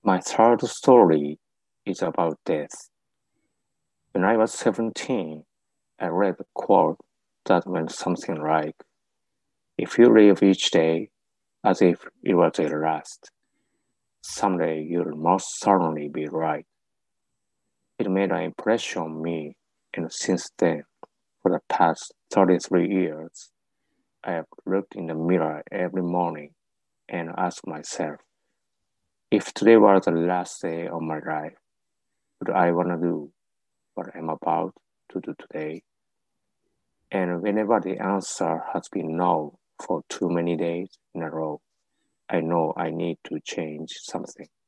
My third story is about death. When I was 17, I read a quote that went something like, if you live each day as if it was your last, someday you'll most certainly be right. It made an impression on me, and since then, for the past 33 years, I have looked in the mirror every morning and asked myself, if today was the last day of my life, would I want to do what I'm about to do today? And whenever the answer has been no for too many days in a row, I know I need to change something.